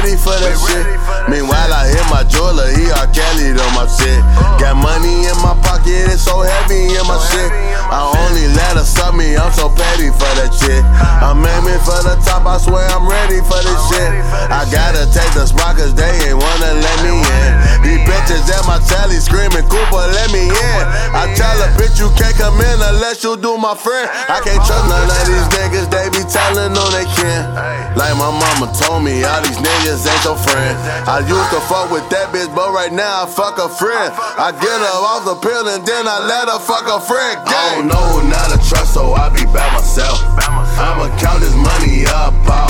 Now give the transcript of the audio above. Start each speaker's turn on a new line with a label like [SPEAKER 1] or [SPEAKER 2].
[SPEAKER 1] ready for that shit. Meanwhile, I hit my jeweler, he R. Kelly on my shit. Got money in my pocket, it's so heavy in my shit. I only let her suck me, I'm so petty for that shit. I'm aiming for the top, I swear I'm ready for this shit. I gotta take the spot cause they ain't wanna let me in. These bitches at my telly screaming, Cooper, let me in. I tell a bitch you can't come in unless you do my friend. I can't trust none of these niggas, they be telling on they can. Like my mama told me, all these niggas ain't your friend. I used to fuck with that bitch, but right now I fuck a friend. I get her off the pill and then I let her fuck a friend. I don't know who not to trust, so I be by myself. I'ma count this money up.